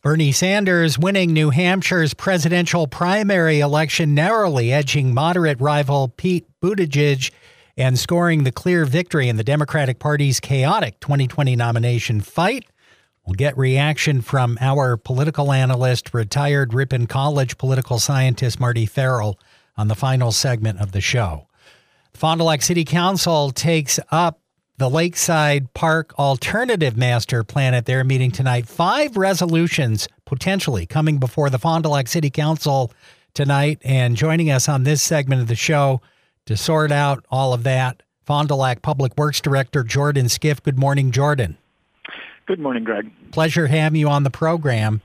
Bernie Sanders winning New Hampshire's presidential primary election narrowly, edging moderate rival Pete Buttigieg and scoring the clear victory in the Democratic Party's chaotic 2020 nomination fight. We'll get reaction from our political analyst, retired Ripon College political scientist Marty Farrell on the final segment of the show. Fond du Lac City Council takes up the Lakeside Park Alternative Master Plan at their meeting tonight. 5 resolutions potentially coming before the Fond du Lac City Council tonight. And joining us on this segment of the show to sort out all of that, Fond du Lac Public Works Director Jordan Skiff. Good morning, Jordan. Good morning, Greg. Pleasure having you on the program.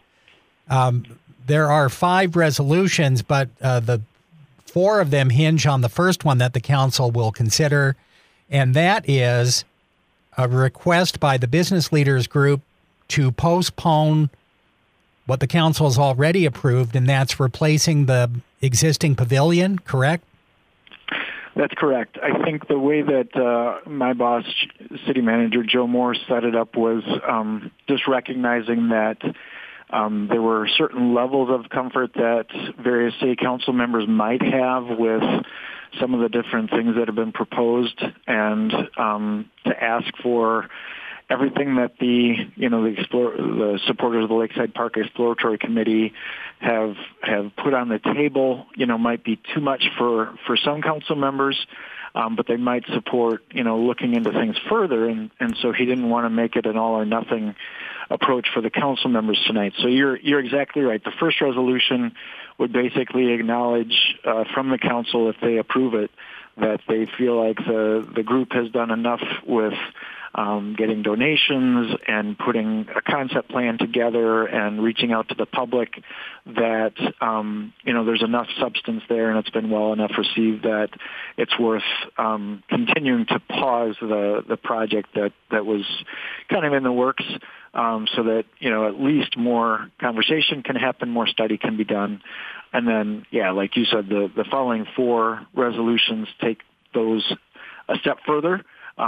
There are 5 resolutions, but the 4 of them hinge on the first one that the council will consider. And that is a request by the Business Leaders Group to postpone what the council has already approved, and that's replacing the existing pavilion, correct? That's correct. I think the way that my boss, City Manager Joe Moore, set it up was just recognizing that there were certain levels of comfort that various city council members might have with some of the different things that have been proposed, and to ask for everything that the supporters of the Lakeside Park Exploratory Committee have put on the table, might be too much for some council members, but they might support, looking into things further, and so he didn't want to make it an all or nothing approach for the council members tonight. So you're exactly right. The first resolution would basically acknowledge from the council, if they approve it, that they feel like the group has done enough with getting donations and putting a concept plan together and reaching out to the public, that there's enough substance there and it's been well enough received that it's worth continuing to pause the project that was kind of in the works, so that at least more conversation can happen, more study can be done. And then, like you said, the following 4 resolutions take those a step further,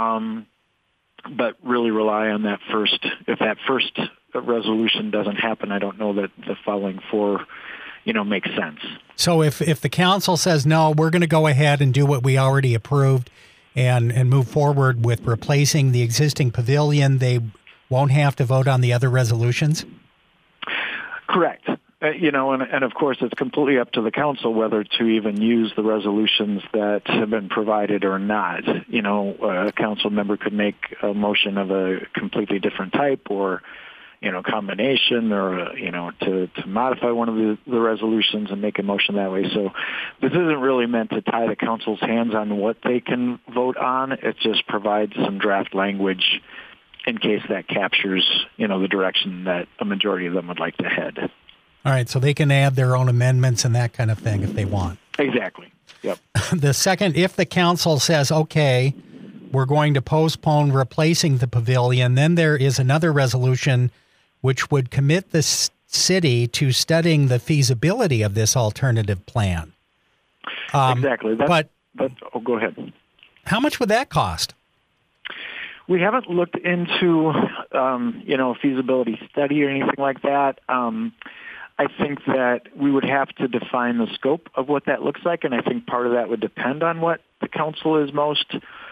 but really rely on that first. If that first resolution doesn't happen, I don't know that the following 4, make sense. So if the council says, no, we're going to go ahead and do what we already approved and move forward with replacing the existing pavilion, they won't have to vote on the other resolutions? Correct. And of course, it's completely up to the council whether to even use the resolutions that have been provided or not. A council member could make a motion of a completely different type, or combination, or to modify one of the resolutions and make a motion that way. So this isn't really meant to tie the council's hands on what they can vote on. It just provides some draft language in case that captures the direction that a majority of them would like to head. All right, so they can add their own amendments and that kind of thing if they want. Exactly. Yep. The second, if the council says, okay, we're going to postpone replacing the pavilion, then there is another resolution which would commit the city to studying the feasibility of this alternative plan. Exactly. But go ahead. How much would that cost? We haven't looked into, a feasibility study or anything like that. I think that we would have to define the scope of what that looks like, and I think part of that would depend on what the council is most,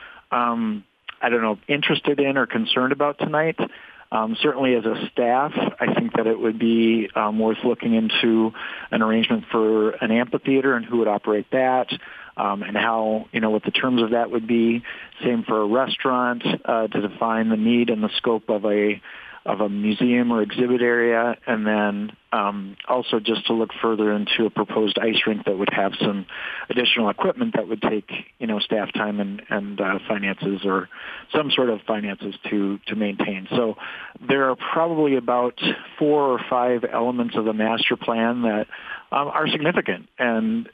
interested in or concerned about tonight. Certainly as a staff, I think that it would be worth looking into an arrangement for an amphitheater and who would operate that, and how, what the terms of that would be. Same for a restaurant, to define the need and the scope of a museum or exhibit area, and then also just to look further into a proposed ice rink that would have some additional equipment that would take staff time and finances, or some sort of finances to maintain. So there are probably about 4 or 5 elements of the master plan that are significant, and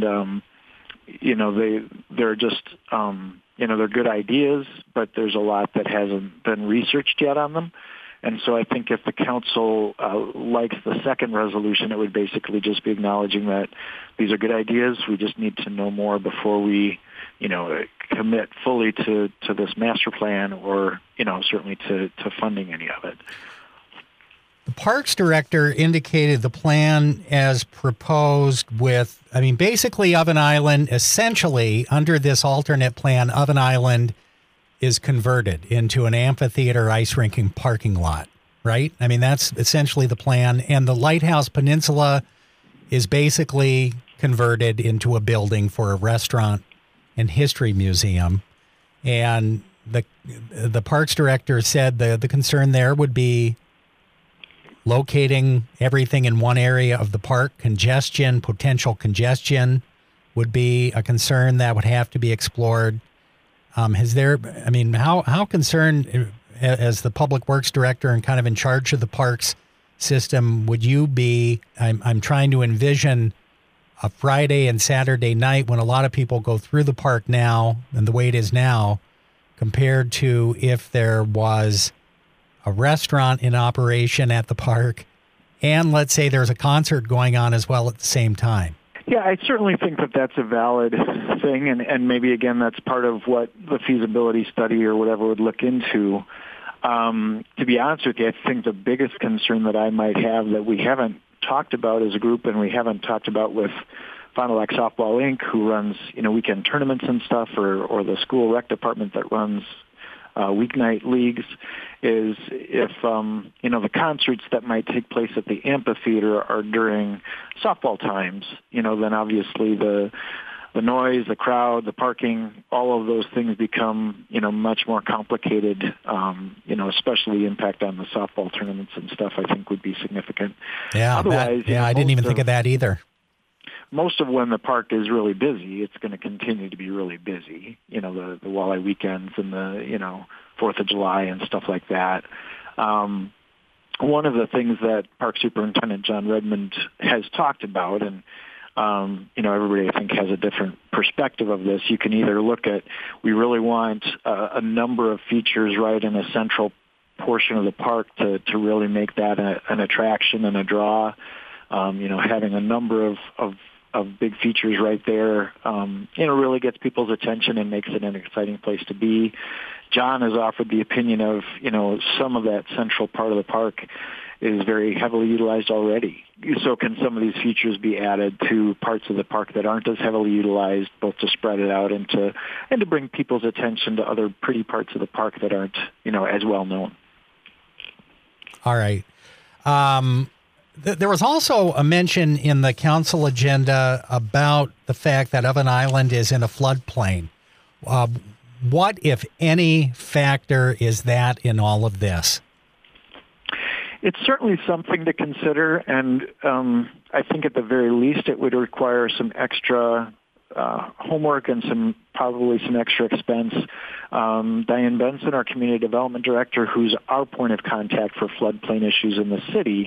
they're just they're good ideas, but there's a lot that hasn't been researched yet on them. And so I think if the council likes the second resolution, it would basically just be acknowledging that these are good ideas. We just need to know more before we, commit fully to this master plan, or, certainly to funding any of it. The Parks Director indicated the plan as proposed with, basically Oven Island, essentially under this alternate plan, Oven Island is converted into an amphitheater ice rinking parking lot, right? That's essentially the plan. And the Lighthouse Peninsula is basically converted into a building for a restaurant and history museum. And the Parks Director said the concern there would be locating everything in one area of the park. Potential congestion would be a concern that would have to be explored. How concerned, as the Public Works Director and kind of in charge of the parks system, would you be? I'm trying to envision a Friday and Saturday night when a lot of people go through the park now and the way it is now compared to if there was a restaurant in operation at the park, and let's say there's a concert going on as well at the same time. Yeah, I certainly think that that's a valid thing, and maybe, again, that's part of what the feasibility study or whatever would look into. To be honest with you, I think the biggest concern that I might have that we haven't talked about as a group and we haven't talked about with Fond du Lac Softball Inc., who runs weekend tournaments and stuff, or the school rec department that runs weeknight leagues, is if the concerts that might take place at the amphitheater are during softball times, then obviously the noise, the crowd, the parking, all of those things become much more complicated. Especially the impact on the softball tournaments and stuff, I think, would be significant. Yeah, otherwise, I didn't even think of that either. Most of when the park is really busy, it's going to continue to be really busy. The walleye weekends and the 4th of July and stuff like that. One of the things that Park Superintendent John Redmond has talked about, and everybody I think has a different perspective of this. You can either look at, we really want a number of features right in a central portion of the park to really make that an attraction and a draw. Having a number of big features right there, really gets people's attention and makes it an exciting place to be. John has offered the opinion of, some of that central part of the park is very heavily utilized already. So can some of these features be added to parts of the park that aren't as heavily utilized, both to spread it out and to bring people's attention to other pretty parts of the park that aren't, as well known. All right. There was also a mention in the council agenda about the fact that Oven Island is in a floodplain. What, if any, factor is that in all of this? It's certainly something to consider, and I think at the very least it would require some extra homework and probably some extra expense. Diane Benson, our community development director, who's our point of contact for floodplain issues in the city,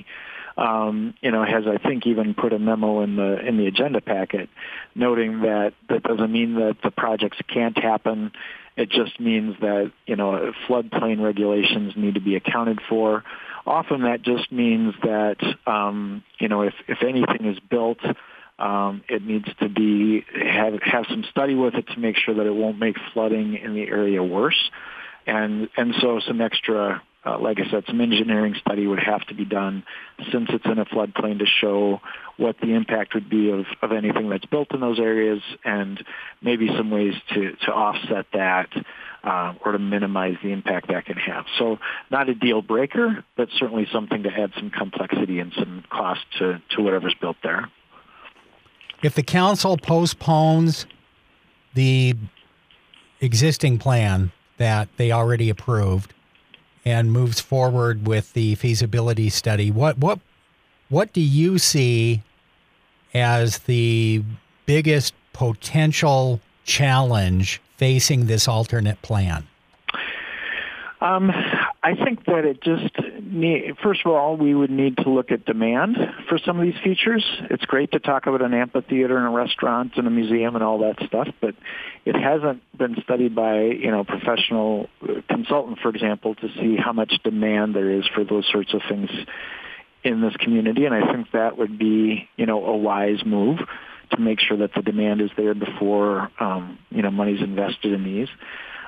has, I think, even put a memo in the agenda packet noting that doesn't mean that the projects can't happen. It just means that, floodplain regulations need to be accounted for. Often that just means that, if anything is built, it needs to have some study with it to make sure that it won't make flooding in the area worse. And so some extra, like I said, some engineering study would have to be done since it's in a floodplain to show what the impact would be of anything that's built in those areas, and maybe some ways to offset that or to minimize the impact that can have. So not a deal breaker, but certainly something to add some complexity and some cost to whatever's built there. If the council postpones the existing plan that they already approved and moves forward with the feasibility study, what do you see as the biggest potential challenge facing this alternate plan? I think that it just first of all, we would need to look at demand for some of these features. It's great to talk about an amphitheater and a restaurant and a museum and all that stuff, but it hasn't been studied by, a professional consultant, for example, to see how much demand there is for those sorts of things in this community. And I think that would be, a wise move to make sure that the demand is there before, money's invested in these.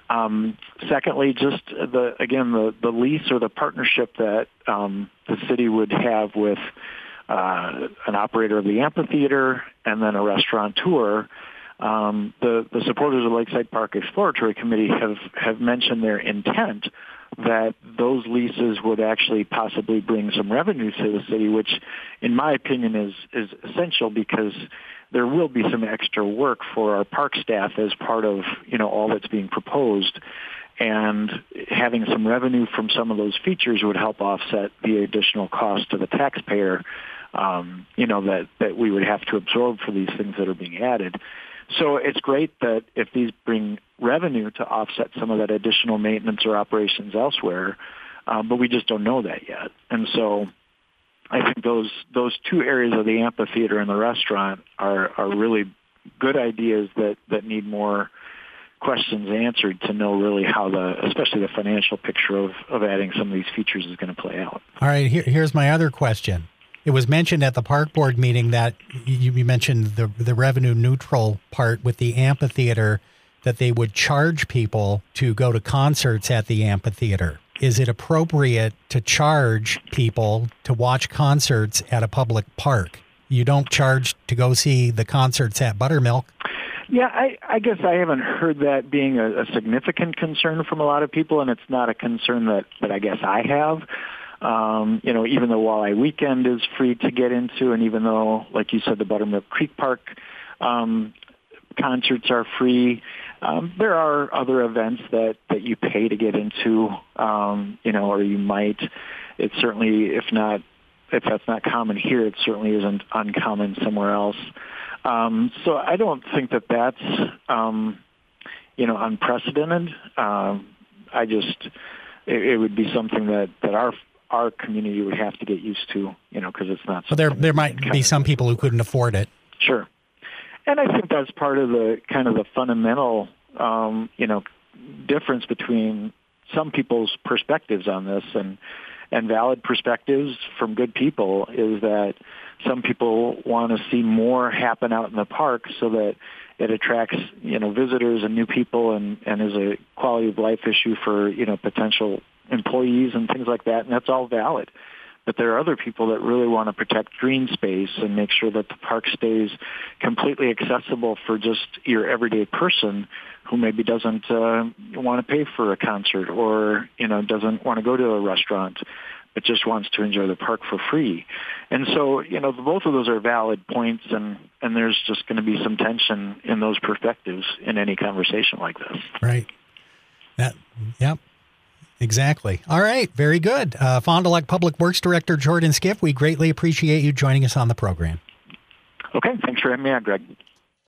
Secondly, just the lease or the partnership that the city would have with an operator of the amphitheater and then a restaurateur. The supporters of Lakeside Park Exploratory Committee have mentioned their intent that those leases would actually possibly bring some revenue to the city, which in my opinion is essential because there will be some extra work for our park staff as part of, all that's being proposed. And having some revenue from some of those features would help offset the additional cost to the taxpayer, that we would have to absorb for these things that are being added. So it's great that if these bring revenue to offset some of that additional maintenance or operations elsewhere, but we just don't know that yet. And so I think those two areas of the amphitheater and the restaurant are really good ideas that need more questions answered to know really how especially the financial picture of adding some of these features is going to play out. All right, here's my other question. It was mentioned at the park board meeting that you mentioned the revenue neutral part with the amphitheater, that they would charge people to go to concerts at the amphitheater. Is it appropriate to charge people to watch concerts at a public park? You don't charge to go see the concerts at Buttermilk. Yeah, I guess I haven't heard that being a significant concern from a lot of people, and it's not a concern that I guess I have. Even though Walleye Weekend is free to get into, and even though, like you said, the Buttermilk Creek Park concerts are free, there are other events that you pay to get into, or you might. It's certainly, if that's not common here, it certainly isn't uncommon somewhere else. So I don't think that that's, unprecedented. It would be something that our community would have to get used to, because it's not. So there might be some people who couldn't afford it. Sure. And I think that's part of the kind of the fundamental, difference between some people's perspectives on this and valid perspectives from good people is that some people want to see more happen out in the park so that it attracts, visitors and new people and is a quality of life issue for, potential employees and things like that. And that's all valid. But there are other people that really want to protect green space and make sure that the park stays completely accessible for just your everyday person who maybe doesn't want to pay for a concert or, doesn't want to go to a restaurant, but just wants to enjoy the park for free. And so, both of those are valid points, and there's just going to be some tension in those perspectives in any conversation like this. Right. Yep. Exactly. All right. Very good. Fond du Lac Public Works Director Jordan Skiff, we greatly appreciate you joining us on the program. Okay. Thanks for having me on, Greg.